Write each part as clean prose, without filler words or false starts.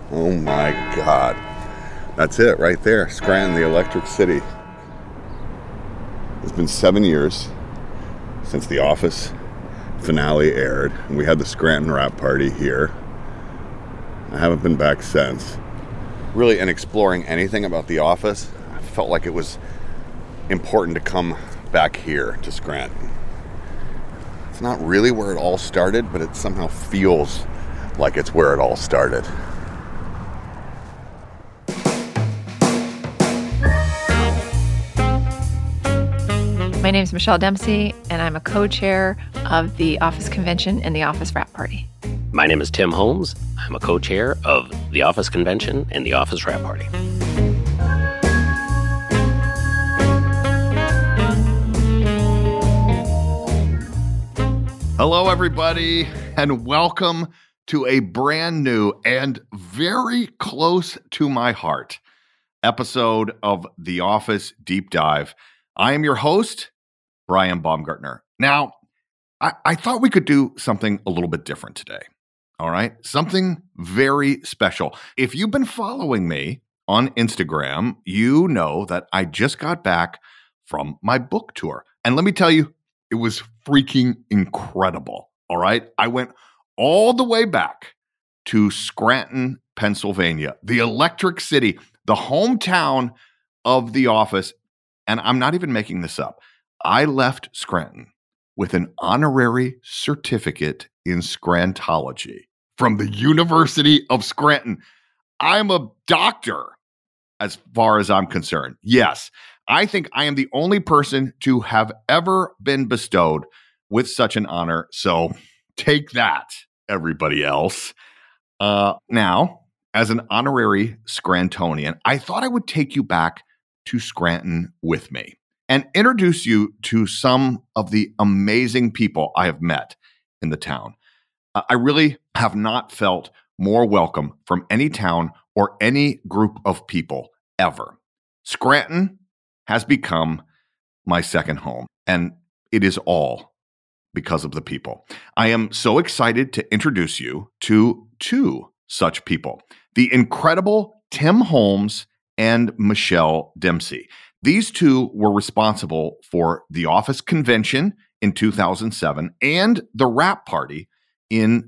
Oh my God. That's it right there. Scranton, the Electric City. It's been 7 years since The Office finale aired, and we had the Scranton wrap party here. I haven't been back since. Really, in exploring anything about The Office, I felt like it was important to come back here to Scranton. It's not really where it all started, but it somehow feels like it's where it all started. My name is Michelle Dempsey, and I'm a co-chair of the Office Convention and the Office Wrap Party. My name is Tim Holmes. I'm a co-chair of the Office Convention and the Office Wrap Party. Hello, everybody, and welcome to a brand new and very close to my heart episode of The Office Deep Dive. I am your host, Brian Baumgartner. Now, I thought we could do something a little bit different today. All right? Something very special. If you've been following me on Instagram, you know that I just got back from my book tour. And let me tell you, it was freaking incredible. All right? I went all the way back to Scranton, Pennsylvania, the Electric City, the hometown of The Office. And I'm not even making this up. I left Scranton with an honorary certificate in Scrantology from the University of Scranton. I'm a doctor as far as I'm concerned. Yes, I think I am the only person to have ever been bestowed with such an honor. So take that, everybody else. Now, as an honorary Scrantonian, I thought I would take you back to Scranton with me and introduce you to some of the amazing people I have met in the town. I really have not felt more welcome from any town or any group of people ever. Scranton has become my second home, and it is all because of the people. I am so excited to introduce you to two such people, the incredible Tim Holmes and Michelle Dempsey. These two were responsible for the Office Convention in 2007 and the Wrap Party in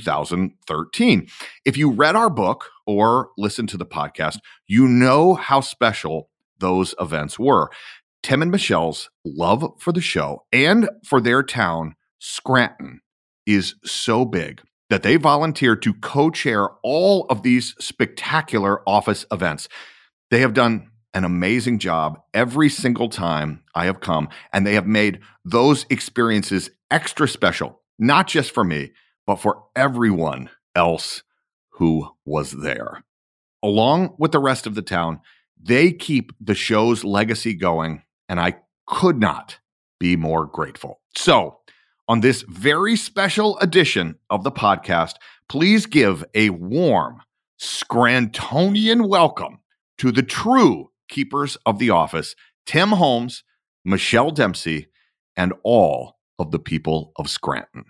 2013. If you read our book or listened to the podcast, you know how special those events were. Tim and Michelle's love for the show and for their town, Scranton, is so big that they volunteered to co-chair all of these spectacular Office events. They have done an amazing job every single time I have come, and they have made those experiences extra special, not just for me, but for everyone else who was there. Along with the rest of the town, they keep the show's legacy going, and I could not be more grateful. So, on this very special edition of the podcast, please give a warm Scrantonian welcome to the true keepers of the Office, Tim Holmes, Michelle Dempsey, and all of the people of Scranton.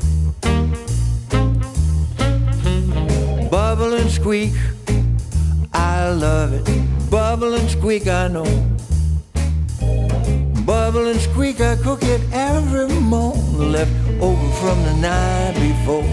Bubble and squeak, I love it. Bubble and squeak, I know. Bubble and squeak, I cook it every morning, left over from the night before.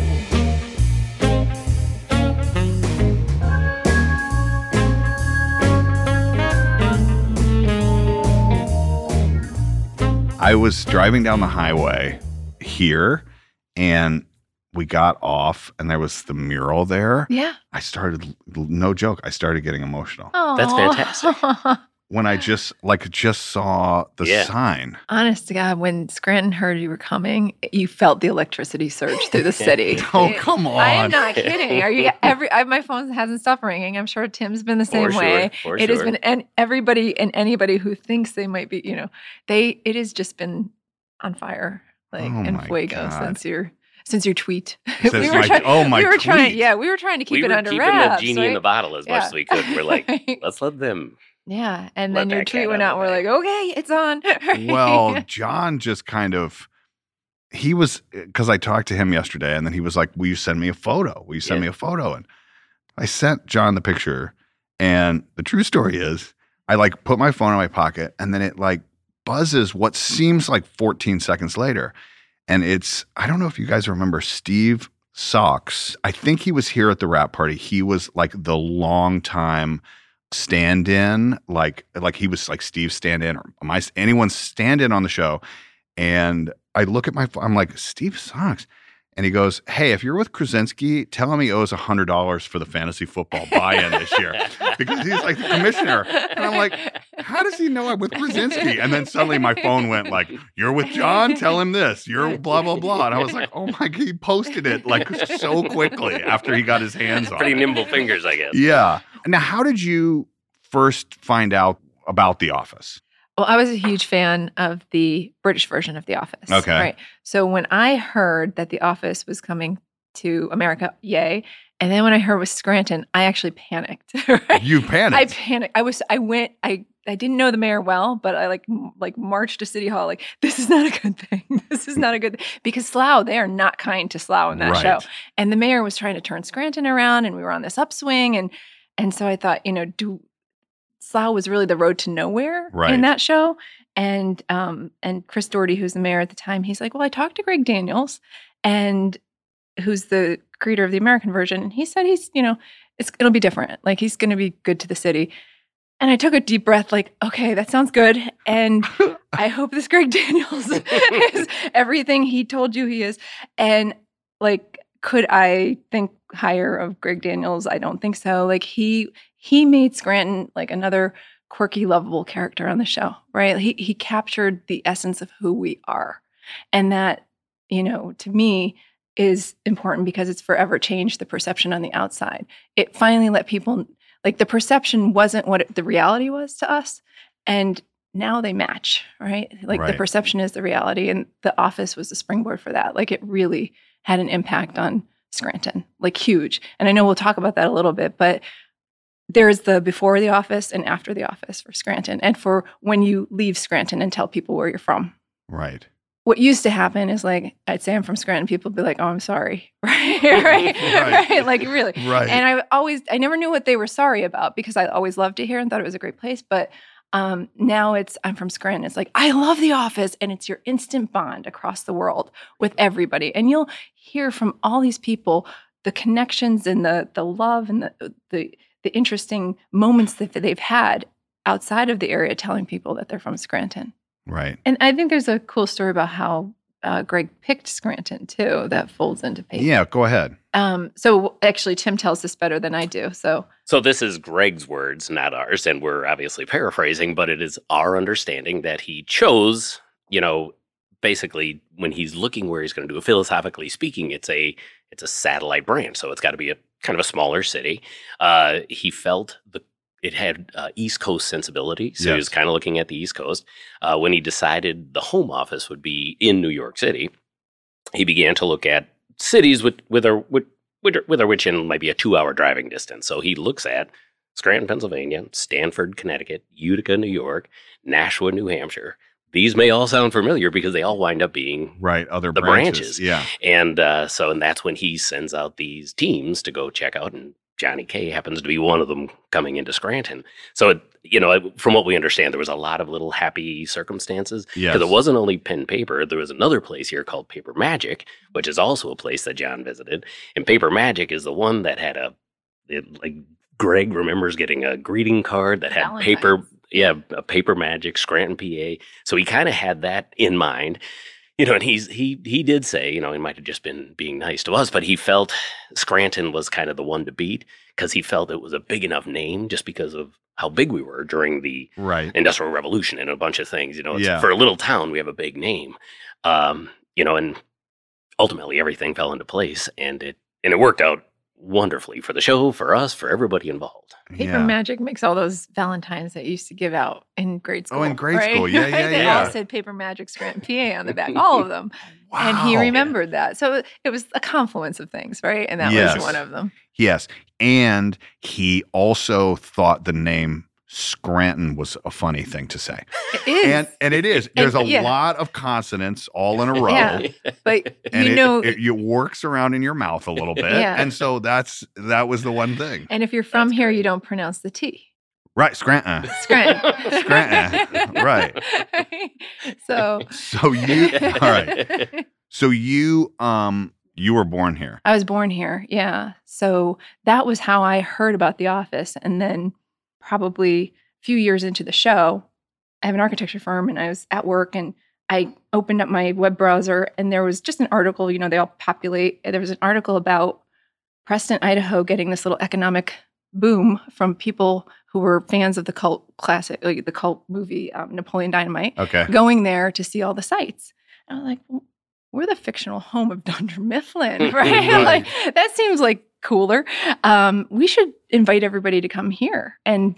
I was driving down the highway here, and we got off, and there was the mural there. Yeah. I started, no joke, I started getting emotional. Oh, That's fantastic. When I just saw the sign. Honest to God, when Scranton heard you were coming, you felt the electricity surge through the city. Oh, come on. I am not kidding. Are you my phone hasn't stopped ringing. I'm sure Tim's been the same way. It has been, and everybody and anybody who thinks they might be, it has just been on fire, in fuego since your tweet. We were trying to keep it under wraps. We were keeping the genie in the bottle as much as we could. We're like, let's let them. Yeah, and then your tweet went out. We're like, okay, it's on. Well, John just because I talked to him yesterday, and then he was like, will you send me a photo? And I sent John the picture, and the true story is I like put my phone in my pocket, and then it like buzzes what seems like 14 seconds later. And I don't know if you guys remember Steve Socks. I think he was here at the wrap party. He was like the long time stand-in, like he was like Steve's stand-in or anyone's stand-in on the show. And I look at my phone, I'm like, Steve Socks. And he goes, hey, if you're with Krasinski, tell him he owes $100 for the fantasy football buy-in this year. Because he's like the commissioner. And I'm like, how does he know I'm with Krasinski? And then suddenly my phone went like, you're with John? Tell him this. You're blah, blah, blah. And I was like, oh my God, he posted it like so quickly after he got his hands on it. Pretty nimble fingers, I guess. Yeah. Now, how did you first find out about The Office? Well, I was a huge fan of the British version of The Office. Okay. Right. So when I heard that The Office was coming to America, yay. And then when I heard it was Scranton, I actually panicked. Right? You panicked? I panicked. I didn't know the mayor well, but I like marched to City Hall like, this is not a good thing. This is not a good thing. Because Slough, they are not kind to Slough in that show. And the mayor was trying to turn Scranton around, and we were on this upswing. And so I thought, Slough was really the road to nowhere in that show. And Chris Doherty, who's the mayor at the time, he's like, well, I talked to Greg Daniels, and who's the creator of the American version. And he said it'll be different. Like, he's going to be good to the city. And I took a deep breath like, okay, that sounds good. And I hope this Greg Daniels is everything he told you he is. And like, could I think higher of Greg Daniels? I don't think so. Like, he made Scranton like another quirky, lovable character on the show, right? He captured the essence of who we are. And that, to me is important because it's forever changed the perception on the outside. It finally let people, like, the perception wasn't what the reality was to us. And now they match, right? Like the perception is the reality. And The Office was the springboard for that. Like, it really had an impact on Scranton, like huge. And I know we'll talk about that a little bit, but there's the before The Office and after The Office for Scranton, and for when you leave Scranton and tell people where you're from. Right. What used to happen is, like, I'd say I'm from Scranton, people would be like, oh, I'm sorry. Right? Like, really. Right. And I never knew what they were sorry about, because I always loved it here and thought it was a great place. But now I'm from Scranton. It's like, I love The Office, and it's your instant bond across the world with everybody. And you'll hear from all these people the connections and the love and the interesting moments that they've had outside of the area, telling people that they're from Scranton. Right. And I think there's a cool story about how Greg picked Scranton too that folds into paper. Yeah, go ahead. So actually, Tim tells this better than I do. So this is Greg's words, not ours, and we're obviously paraphrasing, but it is our understanding that he chose, basically when he's looking where he's going to do it, philosophically speaking, it's a satellite branch, so it's got to be a kind of a smaller city. He felt it had East Coast sensibility, so he was kind of looking at the East Coast. When he decided the home office would be in New York City, he began to look at cities which in might be a 2-hour driving distance. So he looks at Scranton, Pennsylvania, Stamford, Connecticut, Utica, New York, Nashua, New Hampshire. These may all sound familiar because they all wind up being other branches. Yeah. And and that's when he sends out these teams to go check out, and Johnny K happens to be one of them coming into Scranton. So, from what we understand, there was a lot of little happy circumstances. Because it wasn't only pen paper. There was another place here called Paper Magic, which is also a place that John visited. And Paper Magic is the one that had Greg remembers getting a greeting card that had Valentine's. paper. Yeah, a Paper Magic, Scranton, PA. So he kind of had that in mind. And he did say, he might have just been being nice to us, but he felt Scranton was kind of the one to beat because he felt it was a big enough name just because of how big we were during the Industrial Revolution and a bunch of things. For a little town, we have a big name. And ultimately everything fell into place, and it worked out wonderfully for the show, for us, for everybody involved. Paper Magic makes all those Valentines that you used to give out in grade school. Oh, in grade school. Yeah, They all said Paper Magic Scranton, PA on the back, all of them. Wow. And he remembered that. So it was a confluence of things, right? And that was one of them. Yes. And he also thought the name Scranton was a funny thing to say. It is. And it is. There's a lot of consonants all in a row. Yeah. But it works around in your mouth a little bit. Yeah. And so that was the one thing. And if you're from here, you don't pronounce the T. Right, Scranton. Scranton. Right. So you all right. So you were born here. I was born here. Yeah. So that was how I heard about The Office. And then probably a few years into the show, I have an architecture firm and I was at work and I opened up my web browser and there was just an article, they all populate. There was an article about Preston, Idaho getting this little economic boom from people who were fans of the cult classic, like the cult movie Napoleon Dynamite, going there to see all the sites. And I was like, well, we're the fictional home of Dunder Mifflin, right? Like that seems like cooler. We should invite everybody to come here and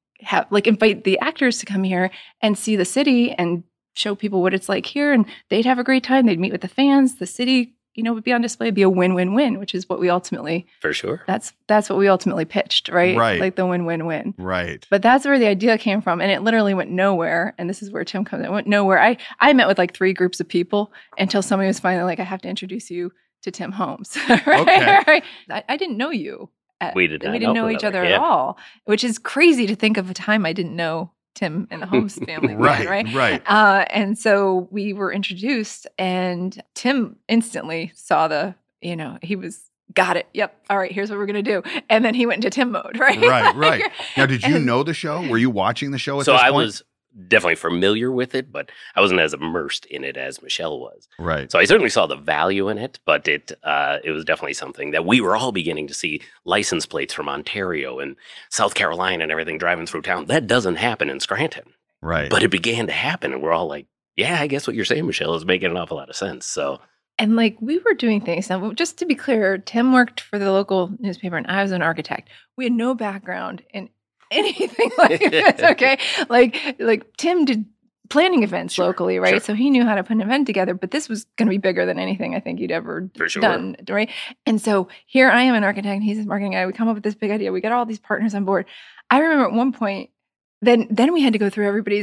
invite the actors to come here and see the city and show people what it's like here. And they'd have a great time. They'd meet with the fans. The city, would be on display. It'd be a win-win-win, which is what we ultimately for sure. That's what we ultimately pitched, right? Right. Like the win-win-win. Right. But that's where the idea came from, and it literally went nowhere. And this is where Tim comes in. It went nowhere. I met with like 3 groups of people until somebody was finally like, I have to introduce you to Tim Holmes. Right? Okay. Right? I didn't know you. We didn't know each other at all, which is crazy to think of a time I didn't know Tim and the Holmes family. Right. And so we were introduced and Tim instantly saw he got it. Yep. All right. Here's what we're going to do. And then he went into Tim mode. Right. Right. Now, did you know the show? Were you watching the show at this point? So I was definitely familiar with it, but I wasn't as immersed in it as Michelle was. Right. So I certainly saw the value in it, but it was definitely something that we were all beginning to see license plates from Ontario and South Carolina and everything driving through town. That doesn't happen in Scranton. Right. But it began to happen, and we're all like, yeah, I guess what you're saying, Michelle, is making an awful lot of sense. So. And we were doing things. Now, just to be clear, Tim worked for the local newspaper and I was an architect. We had no background in anything like this, okay? Like Tim did planning events locally, right? Sure. So he knew how to put an event together, but this was going to be bigger than anything I think he'd ever done, right? And so here I am, an architect, and he's a marketing guy. We come up with this big idea. We get all these partners on board. I remember at one point, then we had to go through everybody's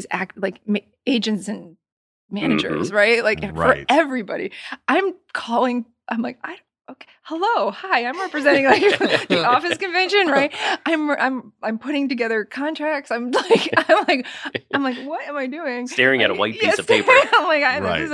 agents and managers, right? For everybody. I'm like, okay, hello, hi, I'm representing the office convention, right? I'm putting together contracts. I'm like, what am I doing? Staring at a white piece of paper. I'm like,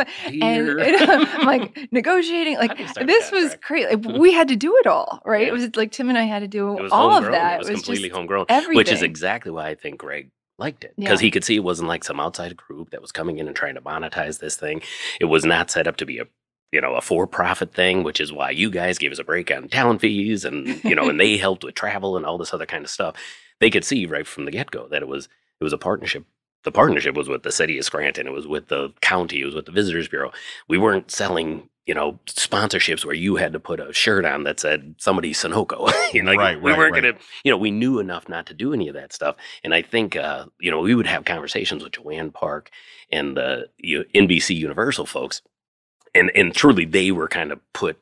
I'm like negotiating. This was crazy. We had to do it all, right? Yeah. It was like Tim and I had to do all of that. It was completely homegrown, everything. Which is exactly why I think Greg liked it, because he could see it wasn't like some outside group that was coming in and trying to monetize this thing. It was not set up to be a for-profit thing, which is why you guys gave us a break on talent fees and, and they helped with travel and all this other kind of stuff. They could see right from the get-go that it was a partnership. The partnership was with the city of Scranton. It was with the county. It was with the Visitors Bureau. We weren't selling, sponsorships where you had to put a shirt on that said somebody Sunoco. We weren't going to, we knew enough not to do any of that stuff. And I think, we would have conversations with Joanne Park and the NBC Universal folks. And truly, they were kind of put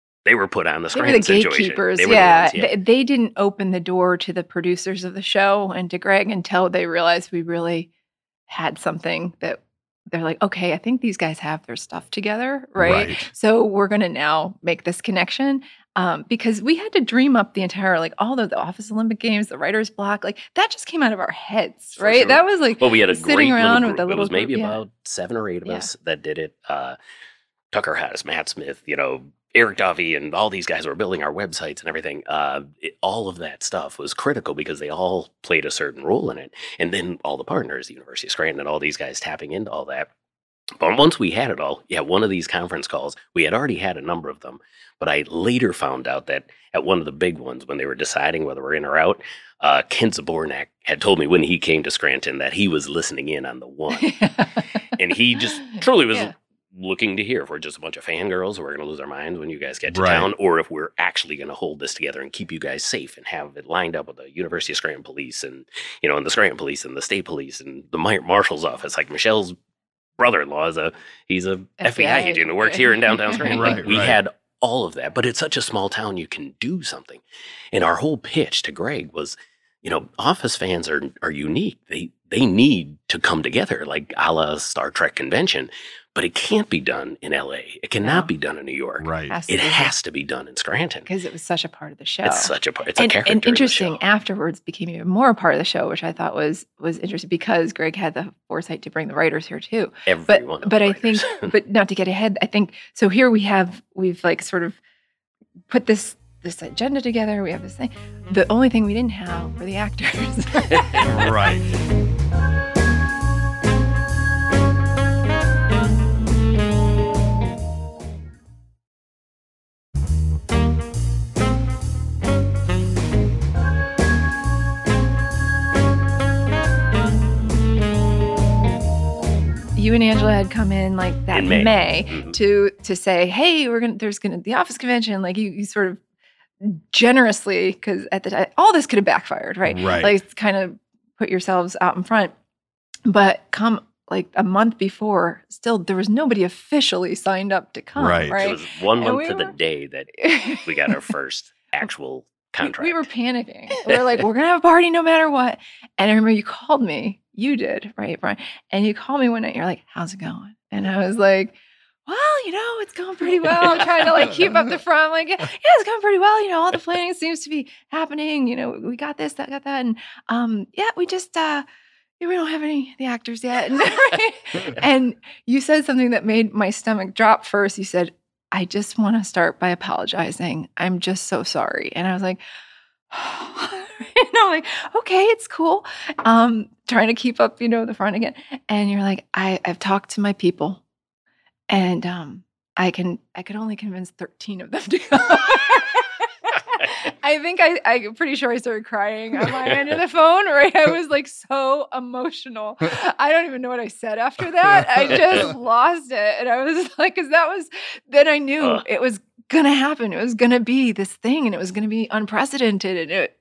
on the Scranton situation. The gatekeepers, They didn't open the door to the producers of the show and to Greg until they realized we really had something that they're like, okay, I think these guys have their stuff together, right? So we're going to now make this connection because we had to dream up the entire, all the Office Olympic Games, the writer's block, that just came out of our heads, right? Sure. That was we had a sitting around group. with a little. It was maybe about 7 or 8 of us that did it. Tucker Haas, Matt Smith, Eric Duffy, and all these guys were building our websites and everything. All of that stuff was critical because they all played a certain role in it. And then all the partners, the University of Scranton, and all these guys tapping into all that. But once we had it all, one of these conference calls, we had already had a number of them. But I later found out that at one of the big ones, when they were deciding whether we're in or out, Kent Zabornak had told me when he came to Scranton that he was listening in on the one. And he just truly was looking to hear if we're just a bunch of fangirls who are going to lose our minds when you guys get to town, or if we're actually going to hold this together and keep you guys safe and have it lined up with the University of Scranton Police and, and the Scranton Police and the State Police and the Marshal's Office. Like Michelle's brother-in-law he's a FBI agent who works here in downtown Scranton. We had all of that, but it's such a small town, you can do something. And our whole pitch to Greg was, Office fans are unique. They need to come together, like a la Star Trek convention. But it can't be done in LA. It cannot be done in New York. Right. It has to be done in Scranton. Because it was such a part of the show. It's such a part. It's a character. And interesting, in the show. afterwards became even more a part of the show, which I thought was interesting because Greg had the foresight to bring the writers here too. Everyone. But I think, but not to get ahead, I think, so here we've like sort of put this agenda together. We have this thing. The only thing we didn't have were the actors. Right. You and Angela had come in like that in May, mm-hmm. to say, hey, there's gonna the office convention. Like you sort of generously, because at the time all this could have backfired, right? Right. Like kind of put yourselves out in front. But come like a month before, still there was nobody officially signed up to come. Right. It was 1 month to the day that we got our first actual contract. We were panicking. We were like, we're gonna have a party no matter what. And I remember you called me. You did, right, Brian? And you called me one night. You're like, "How's it going?" And I was like, "Well, it's going pretty well." I'm trying to like keep up the front. I'm like, yeah, it's going pretty well. All the planning seems to be happening. We got this, got that, and yeah, we just we don't have any of the actors yet. And you said something that made my stomach drop. First, you said, "I just want to start by apologizing. I'm just so sorry." And I was like, I'm like, okay, it's cool. Trying to keep up, the front again. And you're like, I've talked to my people, and I could only convince 13 of them to go. I think I'm pretty sure I started crying on my end of the phone, right? I was like so emotional. I don't even know what I said after that. I just lost it. And I was like, then I knew it was going to happen. It was going to be this thing, and it was going to be unprecedented. And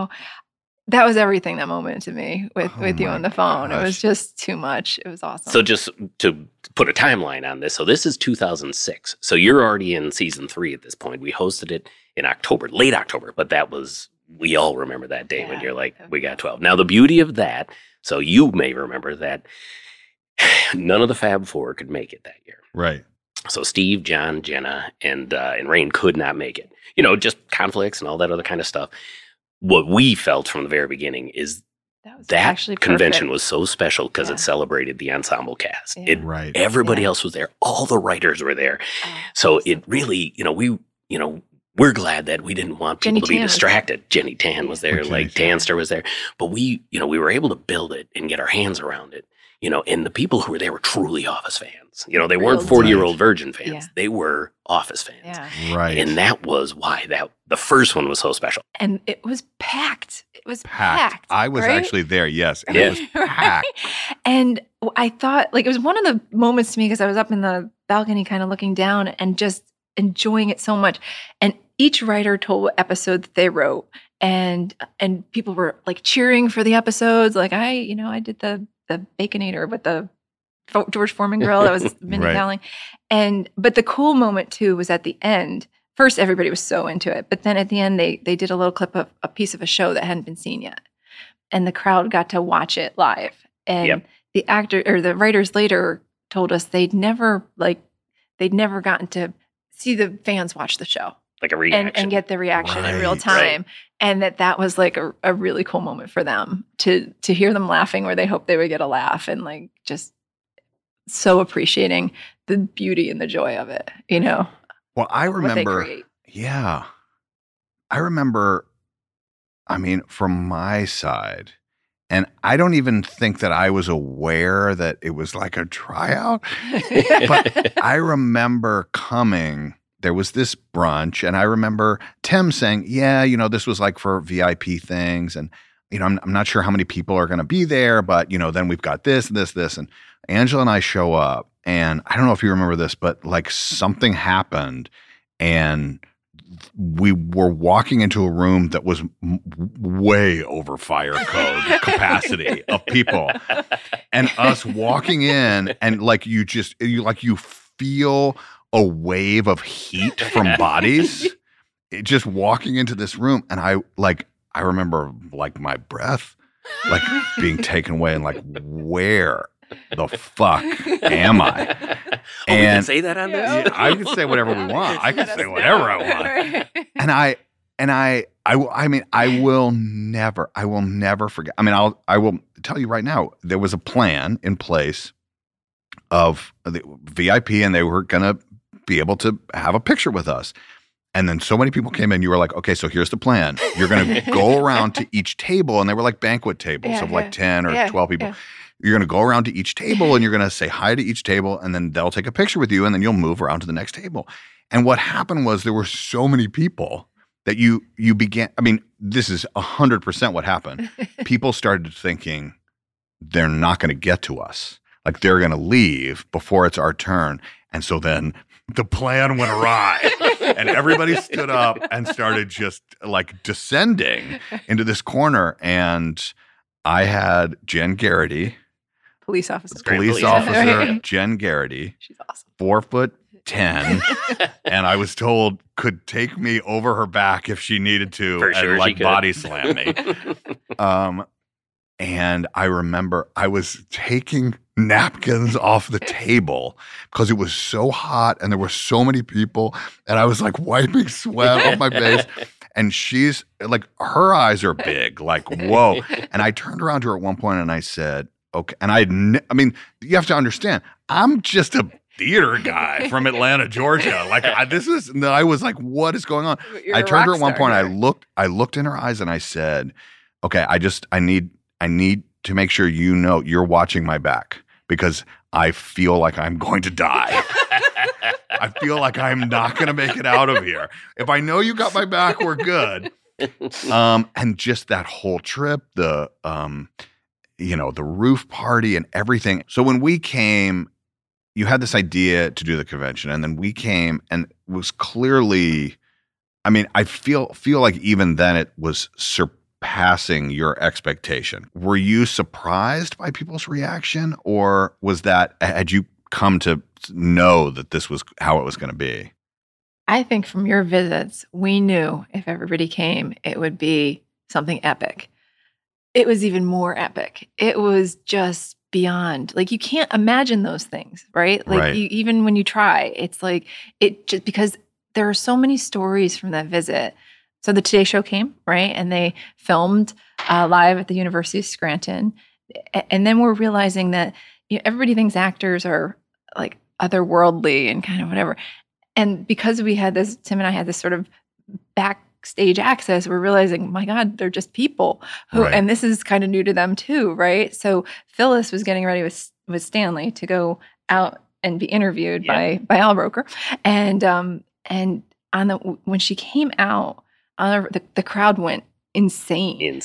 that was everything, that moment to me with you on the phone. Gosh. It was just too much. It was awesome. So just to put a timeline on this. So this is 2006. So you're already in season 3 at this point. We hosted it in October, late October, but we all remember that day when you're like, we got 12. Now the beauty of that, so you may remember that none of the Fab Four could make it that year. Right. So Steve, John, Jenna, and Rain could not make it. Just conflicts and all that other kind of stuff. What we felt from the very beginning is that convention was so special because it celebrated the ensemble cast. Yeah. Everybody else was there. All the writers were there. So it really, we're glad that we didn't want people to be distracted. Jenny Tan was there, like Tanster was there. But we were able to build it and get our hands around it. And the people who were there were truly Office fans. They weren't 40-year-old virgin fans. Yeah. They were Office fans. Yeah. Right. And that was why the first one was so special. And it was packed. It was packed. I was actually there, yes. And it was packed. And I thought, it was one of the moments to me because I was up in the balcony kind of looking down and just enjoying it so much. And each writer told what episode that they wrote. And people were cheering for the episodes. I did the Baconator with the George Foreman grill. That was Mindy Kaling. But the cool moment too was at the end. First, everybody was so into it, but then at the end, they did a little clip of a piece of a show that hadn't been seen yet, and the crowd got to watch it live. And the actor or the writers later told us they'd never gotten to see the fans watch the show. Like a reaction. And get the reaction in real time. Right. And that was a really cool moment for them to hear them laughing where they hoped they would get a laugh, and just so appreciating the beauty and the joy of it, Well, I remember, what they create. Yeah. I remember, from my side, and I don't even think that I was aware that it was like a tryout, but I remember coming. There was this brunch, and I remember Tim saying, this was for VIP things. And, I'm not sure how many people are going to be there, but, then we've got this. And Angela and I show up, and I don't know if you remember this, but something happened, and we were walking into a room that was way over fire code capacity of people, and us walking in, and you feel a wave of heat from bodies just walking into this room. And I remember like my breath like being taken away and like, where the fuck am I? We can say that on this? I can say whatever we want. I can say whatever I want. And I mean, I will never forget. I mean, I will tell you right now, there was a plan in place of the VIP, and they were going to be able to have a picture with us. And then so many people came in, you were like, okay, so here's the plan. You're going to go around to each table, and they were like banquet tables of like 10 or 12 people. Yeah. You're going to go around to each table, and you're going to say hi to each table, and then they'll take a picture with you, and then you'll move around to the next table. And what happened was there were so many people that you began, I mean, this is 100% what happened. People started thinking they're not going to get to us. Like they're going to leave before it's our turn. And so then the plan went awry and everybody stood up and started just like descending into this corner. And I had Jen Garrity. Police officer. Jen Garrity. She's awesome. 4'10", and I was told could take me over her back if she needed to, and like body slam me. And I remember I was taking napkins off the table because it was so hot and there were so many people, and I was like wiping sweat off my face. And she's like, her eyes are big, like, whoa. And I turned around to her at one point and I said, okay. And I mean, you have to understand, I'm just a theater guy from Atlanta, Georgia. Like I was like, what is going on? I turned to her at one point. I looked in her eyes and I said, okay, I need to make sure you know you're watching my back because I feel like I'm going to die. I feel like I'm not going to make it out of here. If I know you got my back, we're good. And just that whole trip, the roof party and everything. So when we came, you had this idea to do the convention, and then we came, and it was clearly, I mean, I feel like even then it was surpassing your expectation. Were you surprised by people's reaction, or had you come to know that this was how it was going to be? I think from your visits, we knew if everybody came, it would be something epic. It was even more epic. It was just beyond, like, you can't imagine those things, right? Like right. Even when you try, it's like, it just, because there are so many stories from that visit. So the Today Show came, right? And they filmed live at the University of Scranton. And then we're realizing that everybody thinks actors are like otherworldly and kind of whatever. And because we had this, Tim and I had this sort of backstage access, we're realizing, my God, they're just people who, right. And this is kind of new to them too, right? So Phyllis was getting ready with Stanley to go out and be interviewed by Al Roker. And when she came out, the crowd went insane.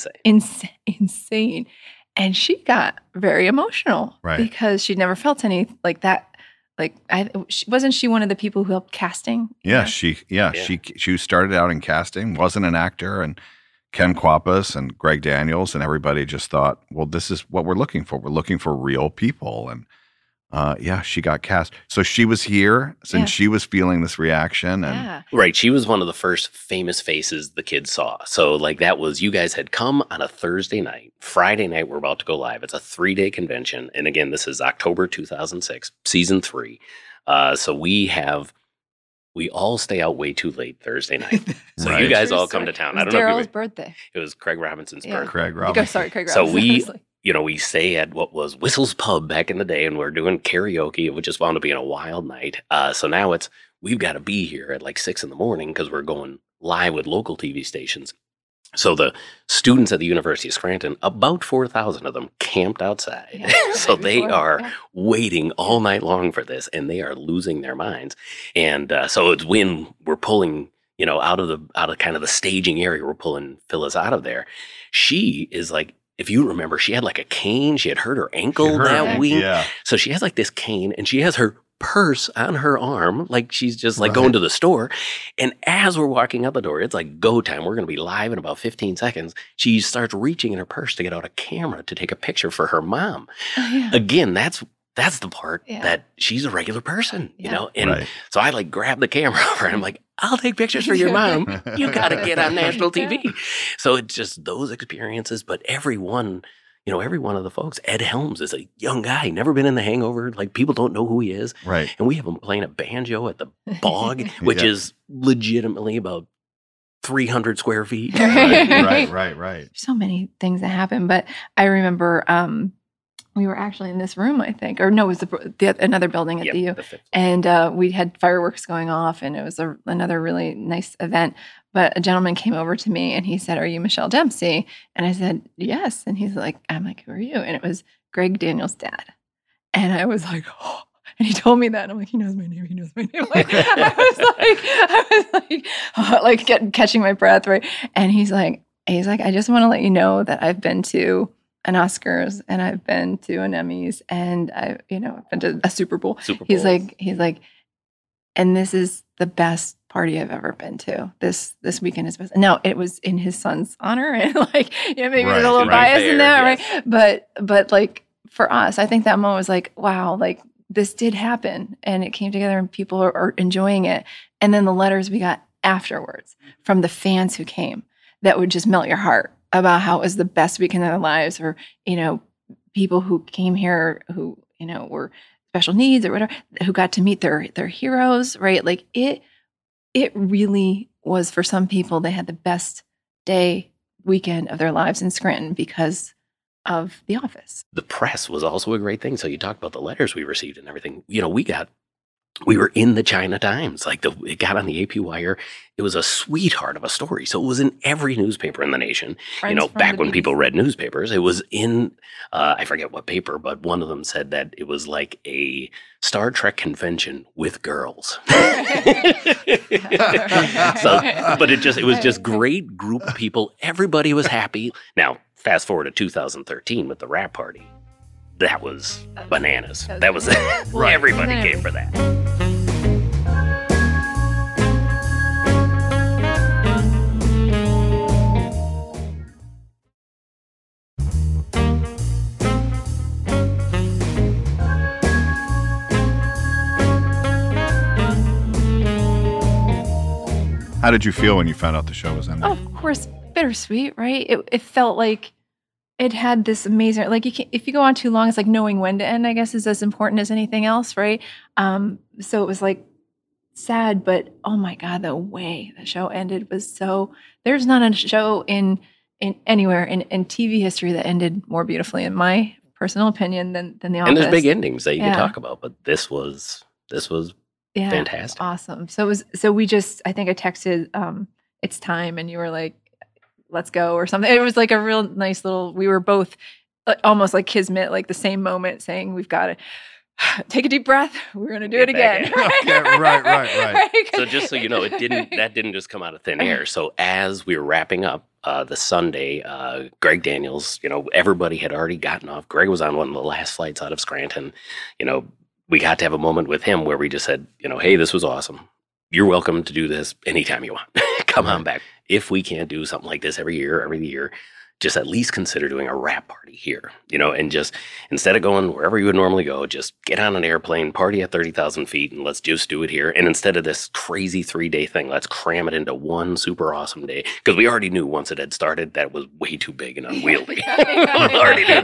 And she got very emotional, right? Because she'd never felt any like that. Like, wasn't she one of the people who helped casting? Yeah, she started out in casting, wasn't an actor, and Ken Kwapis and Greg Daniels and everybody just thought, well, this is what we're looking for. We're looking for real people, and she got cast. So she was here since she was feeling this reaction. And right. She was one of the first famous faces the kids saw. So like that was, you guys had come on a Thursday night. Friday night, we're about to go live. It's a 3-day convention. And again, this is October 2006, season 3. So we all stay out way too late Thursday night. So right. You guys all come to town. I don't know. Daryl's birthday. It was Craig Robinson's birthday. Craig Robinson. Craig Robinson. So we stay at what was Whistle's Pub back in the day, and we're doing karaoke. It just wound up being a wild night. So now we've got to be here at like 6 a.m. because we're going live with local TV stations. So the students at the University of Scranton, about 4,000 of them, camped outside. Yeah, so they are waiting all night long for this, and they are losing their minds. And so it's when we're pulling, out of kind of the staging area, we're pulling Phyllis out of there. She is like, if you remember, she had like a cane. She had hurt her ankle that week. Yeah. So she has like this cane, and she has her purse on her arm, like she's just like going to the store. And as we're walking out the door, it's like go time. We're going to be live in about 15 seconds. She starts reaching in her purse to get out a camera to take a picture for her mom. Oh, yeah. Again, that's That's the part that she's a regular person, you know? And right. So I like grab the camera over and I'm like, I'll take pictures for your mom. You got to get on national TV. So it's just those experiences. But every one of the folks, Ed Helms is a young guy, never been in The Hangover. Like, people don't know who he is. Right. And we have him playing a banjo at the Bog, which is legitimately about 300 square feet. Right. So many things that happen. But I remember we were actually in this room, I think. Or no, it was another building at the U. And we had fireworks going off, and it was another really nice event. But a gentleman came over to me and he said, "Are you Michelle Dempsey?" And I said, "Yes." And he's like, "I'm like, who are you?" And it was Greg Daniels' dad. And I was like, "Oh." And he told me that, and I'm like, he knows my name. Like, I was like, catching my breath, right? And he's like, "I just want to let you know that I've been to an Oscars and I've been to an Emmys and I've been to a Super Bowl." He's like, "And this is the best party I've ever been to. This weekend is best." Now, it was in his son's honor, and maybe there's a little bias in that, yes. Right? But like, for us, I think that moment was like, wow, like, this did happen and it came together and people are enjoying it. And then the letters we got afterwards from the fans who came that would just melt your heart about how it was the best weekend of their lives, or, people who came here who, were special needs or whatever, who got to meet their heroes, right? Like, it really was, for some people, they had the best weekend of their lives in Scranton because of The Office. The press was also a great thing. So you talked about the letters we received and everything. We were in the China Times. Like, it got on the AP Wire. It was a sweetheart of a story. So it was in every newspaper in the nation. Back when people read newspapers, it was in, I forget what paper, but one of them said that it was like a Star Trek convention with girls. It was just great group of people. Everybody was happy. Now, fast forward to 2013 with the rap party. That was bananas. That was everybody came for that. How did you feel when you found out the show was ending? Oh, of course, bittersweet, right? It felt like it had this amazing, like, if you go on too long, it's like knowing when to end, I guess, is as important as anything else, right? So it was like sad, but oh my God, the way the show ended was so, there's not a show in anywhere in TV history that ended more beautifully, in my personal opinion, than The Office. And there's big endings that you can talk about, but this was fantastic. Awesome. So we just, I think I texted, "It's time," and you were like, "Let's go," or something. It was like a real nice little, we were both almost like kismet, like the same moment, saying, "We've got to take a deep breath. We're going to do it again." Right. So just so you know, that didn't just come out of thin air. So as we were wrapping up the Sunday, Greg Daniels, everybody had already gotten off. Greg was on one of the last flights out of Scranton. We got to have a moment with him where we just said, "Hey, this was awesome. You're welcome to do this anytime you want. Come on back. If we can't do something like this every year, just at least consider doing a rap party here, and just, instead of going wherever you would normally go, just get on an airplane, party at 30,000 feet, and let's just do it here. And instead of this crazy 3-day thing, let's cram it into one super awesome day." Because we already knew once it had started, that was way too big and unwieldy. Already knew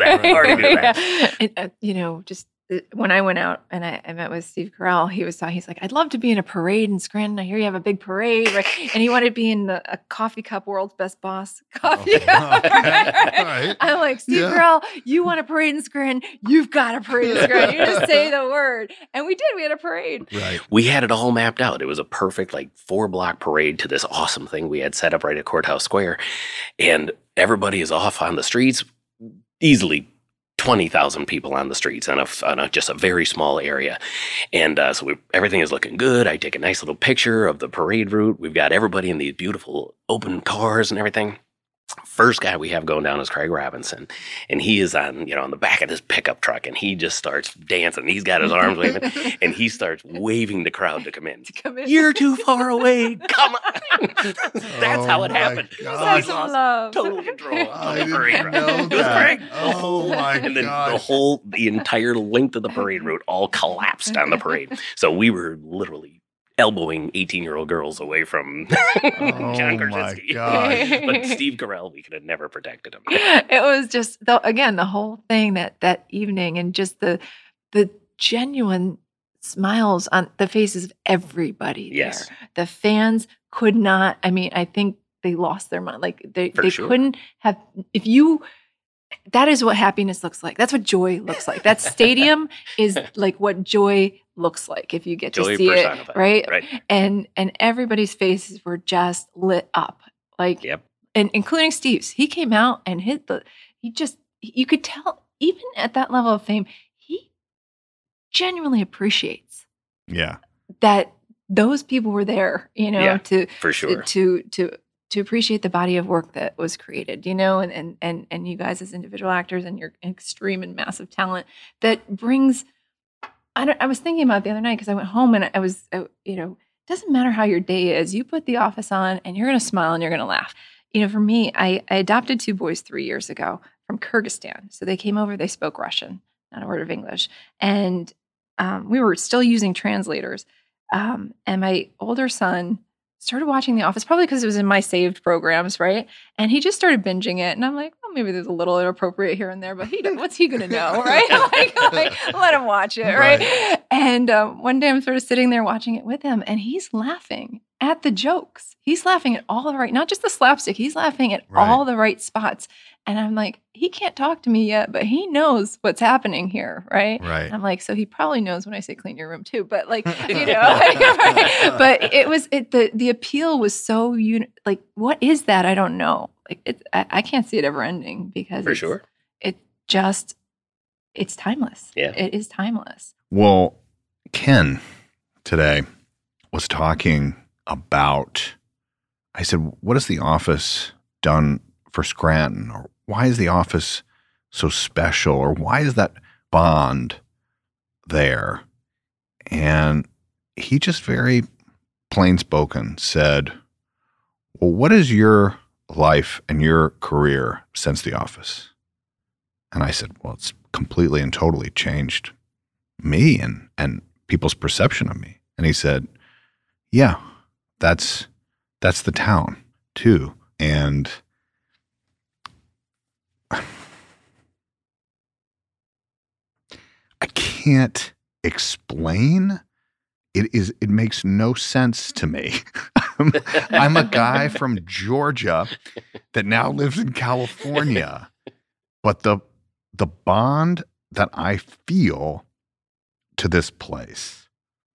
that. Just when I went out and I met with Steve Carell, he's like, "I'd love to be in a parade in Scranton. I hear you have a big parade," right? And he wanted to be in a coffee cup, World's Best Boss coffee cup. Right? I'm like, "Steve Carell, you want a parade in Scranton? You've got a parade in Scranton. You just say the word." And we did. We had a parade. Right. We had it all mapped out. It was a perfect 4-block parade to this awesome thing we had set up right at Courthouse Square. And everybody is off on the streets, easily 20,000 people on the streets on just a very small area. And so everything is looking good. I take a nice little picture of the parade route. We've got everybody in these beautiful open cars and everything. first guy we have going down is Craig Robinson, and he is on the back of this pickup truck, and he just starts dancing. He's got his arms waving, and he starts waving the crowd to come in. You're too far away. Come on. That's how it happened. He lost total control of the parade route. It was great. Oh my god! And then the entire length of the parade route all collapsed on the parade. So we were literally elbowing 18-year-old girls away from John Krasinski. But Steve Carell, we could have never protected him. It was just, the whole thing that evening, and just the genuine smiles on the faces of everybody there. Yes. The fans could not, I think they lost their mind. Like they couldn't have, that is what happiness looks like. That's what joy looks like. That stadium is like what joy looks like if you get to see it, right? And everybody's faces were just lit up, like, and including Steve's. He came out and you could tell, even at that level of fame, he genuinely appreciates, that those people were there, to for sure to appreciate the body of work that was created, and you guys as individual actors and your extreme and massive talent that brings. I was thinking about it the other night because I went home and it doesn't matter how your day is. You put The Office on and you're going to smile and you're going to laugh. For me, I adopted 2 boys 3 years ago from Kyrgyzstan. So they came over, they spoke Russian, not a word of English. And we were still using translators. And my older son started watching The Office, probably because it was in my saved programs, right? And he just started binging it. And I'm like, well, maybe there's a little inappropriate here and there, but what's he going to know, right? like, let him watch it, right? And one day I'm sort of sitting there watching it with him, and he's laughing at the jokes. He's laughing at all the right, not just the slapstick, he's laughing at all the right spots. And I'm like, he can't talk to me yet, but he knows what's happening here, right? Right. I'm like, so he probably knows when I say clean your room too, but like, but the appeal was so, what is that? I don't know. Like, I can't see it ever ending because it's timeless. Yeah. It is timeless. Well, Ken today was talking about, I said, what has The Office done for Scranton? Or why is The Office so special? Or why is that bond there? And he just very plain spoken said, well, what is your life and your career since The Office? And I said, well, it's completely and totally changed me and people's perception of me. And he said, yeah, that's the town too. And I can't explain. It makes no sense to me. I'm a guy from Georgia that now lives in California, but the bond that I feel to this place,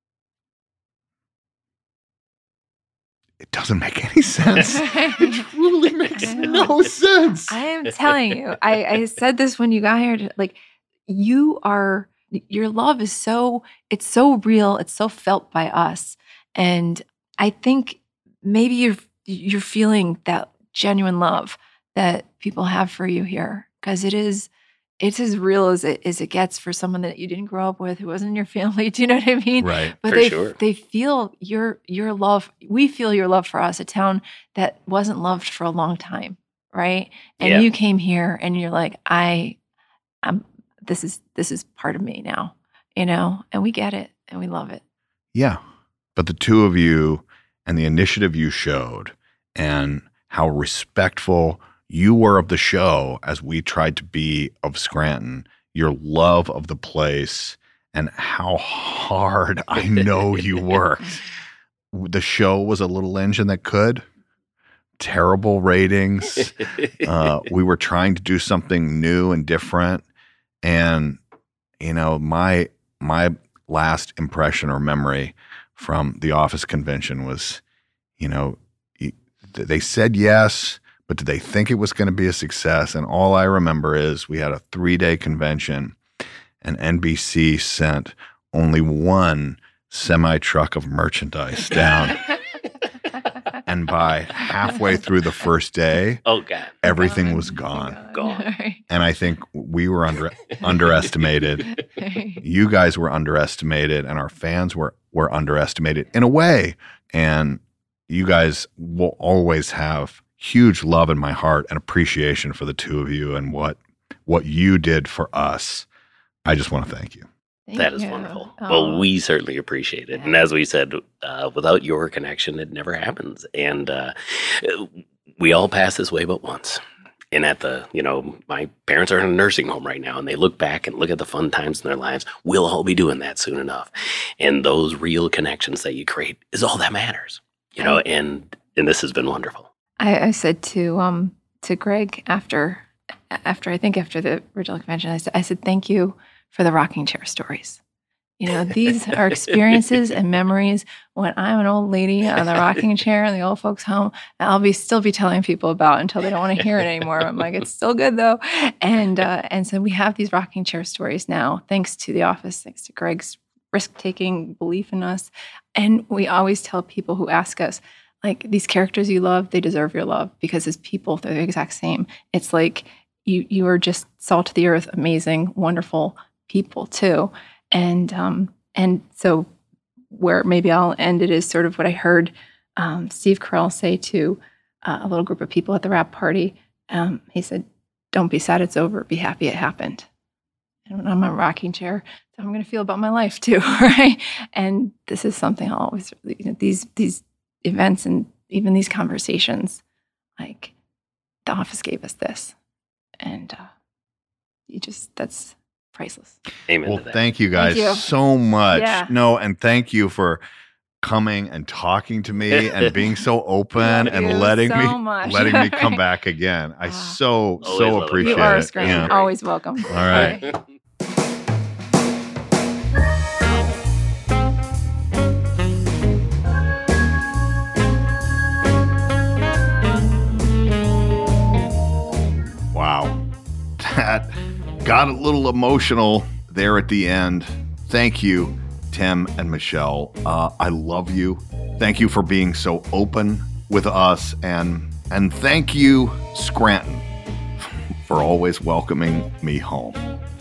it doesn't make any sense. It truly makes no sense. I am telling you, I said this when you got here, like, your love is it's so real, it's so felt by us. And I think maybe you're feeling that genuine love that people have for you here, because it's as real as it gets for someone that you didn't grow up with, who wasn't in your family. Do you know what I mean? Right. But they feel your love. We feel your love for us, a town that wasn't loved for a long time, right? And you came here and you're like, this is part of me now, and we get it and we love it. Yeah. But the two of you and the initiative you showed and how respectful you were of the show as we tried to be of Scranton, your love of the place, and how hard I know you worked. The show was a little engine that could. Terrible ratings. We were trying to do something new and different. And, my last impression or memory from the Office convention was, they said yes, but did they think it was going to be a success? And all I remember is we had a 3-day convention and NBC sent only one semi-truck of merchandise down. And by halfway through the first day, everything was gone. And I think we were underestimated. You guys were underestimated, and our fans were underestimated in a way. And you guys will always have huge love in my heart and appreciation for the two of you and what you did for us. I just want to thank you. That is wonderful. Well, we certainly appreciate it. And as we said, without your connection, it never happens. And we all pass this way but once. And my parents are in a nursing home right now, and they look back and look at the fun times in their lives. We'll all be doing that soon enough. And those real connections that you create is all that matters, and this has been wonderful. I said to Greg after the original convention, I said, thank you for the rocking chair stories. These are experiences and memories. When I'm an old lady on the rocking chair in the old folks' home, I'll still be telling people about until they don't want to hear it anymore. I'm like, it's still good though. And so we have these rocking chair stories now, thanks to The Office, thanks to Greg's risk-taking belief in us. And we always tell people who ask us, like, these characters you love, they deserve your love, because as people, they're the exact same. It's like you are just salt of the earth, amazing, wonderful people too. And so where maybe I'll end it is sort of what I heard Steve Carell say to a little group of people at the wrap party. He said, don't be sad it's over, be happy it happened. And when I'm in a rocking chair, that's how I'm going to feel about my life too, right? And this is something I'll always, these events and even these conversations, like, The Office gave us this. And that's priceless. Amen. Well, thank you guys so much. Yeah. No, and thank you for coming and talking to me and being so open and letting me come back again. I so appreciate it. You are Scranton. Yeah. Always welcome. All right. Wow. That got a little emotional there at the end. Thank you, Tim and Michelle. I love you. Thank you for being so open with us. And thank you, Scranton, for always welcoming me home.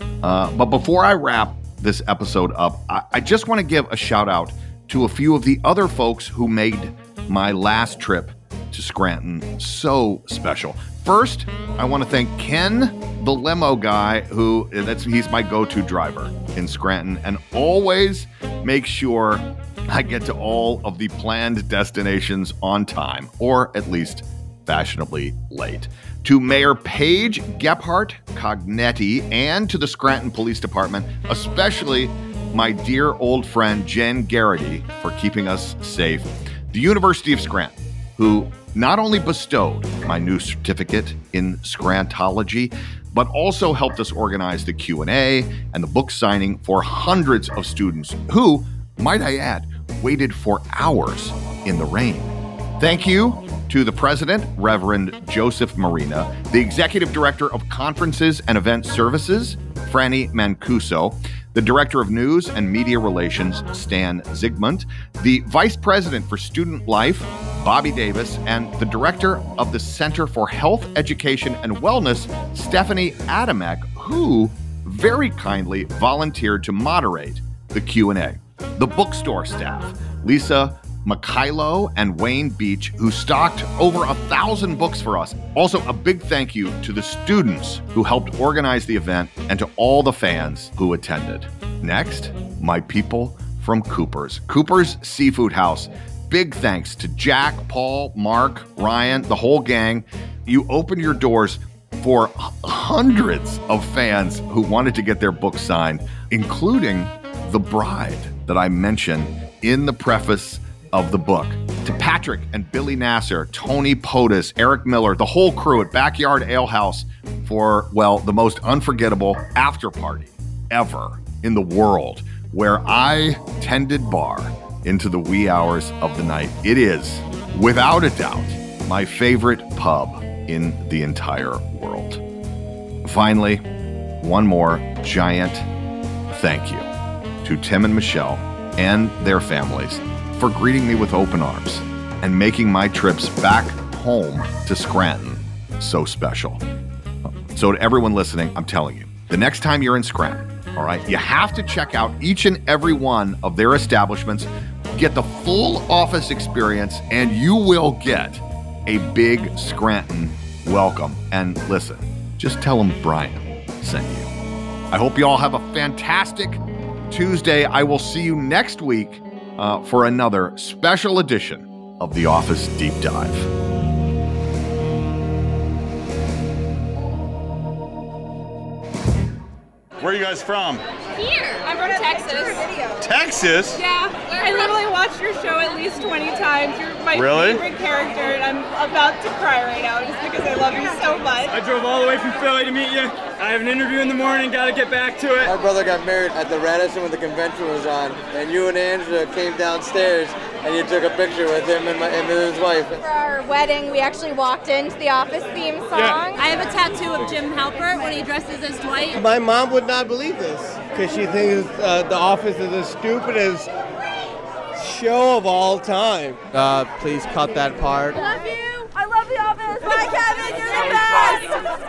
But before I wrap this episode up, I just want to give a shout out to a few of the other folks who made my last trip to Scranton so special. First, I want to thank Ken, the limo guy, he's my go-to driver in Scranton and always makes sure I get to all of the planned destinations on time, or at least fashionably late. To Mayor Paige Gephardt Cognetti and to the Scranton Police Department, especially my dear old friend Jen Garrity for keeping us safe. The University of Scranton, who not only bestowed my new certificate in Scrantology, but also helped us organize the Q&A and the book signing for hundreds of students who, might I add, waited for hours in the rain. Thank you to the president, Reverend Joseph Marina, the executive director of Conferences and Event Services, Franny Mancuso, the director of News and Media Relations, Stan Zygmunt, the vice president for Student Life, Bobby Davis, and the director of the Center for Health, Education, and Wellness, Stephanie Adamek, who very kindly volunteered to moderate the Q&A. The bookstore staff, Lisa Mikhailo and Wayne Beach, who stocked over 1,000 books for us. Also, a big thank you to the students who helped organize the event and to all the fans who attended. Next, my people from Cooper's Seafood House. Big thanks to Jack, Paul, Mark, Ryan, the whole gang. You opened your doors for hundreds of fans who wanted to get their books signed, including the bride that I mentioned in the preface of the book. To Patrick and Billy Nasser, Tony POTUS, Eric Miller, the whole crew at Backyard Ale House for, well, the most unforgettable after party ever in the world, where I tended bar into the wee hours of the night. It is, without a doubt, my favorite pub in the entire world. Finally, one more giant thank you to Tim and Michelle and their families for greeting me with open arms and making my trips back home to Scranton so special. So to everyone listening, I'm telling you, the next time you're in Scranton, all right, you have to check out each and every one of their establishments, get the full office experience, and you will get a big Scranton welcome. And listen, just tell them Brian sent you. I hope you all have a fantastic Tuesday. I will see you next week for another special edition of The Office Deep Dive. Where are you guys from? Here. I'm from Texas. Texas? Yeah. I literally watched your show at least 20 times. You're my favorite character, and I'm about to cry right now just because I love you so much. I drove all the way from Philly to meet you. I have an interview in the morning, gotta get back to it. My brother got married at the Radisson when the convention was on, and you and Angela came downstairs and you took a picture with him and his wife. For our wedding, we actually walked into the Office theme song. Yeah. I have a tattoo of Jim Halpert when he dresses as Dwight. My mom would not believe this because she thinks The Office is the stupidest show of all time. Please cut that part. I love you. I love The Office. Bye, Kevin. You're the best.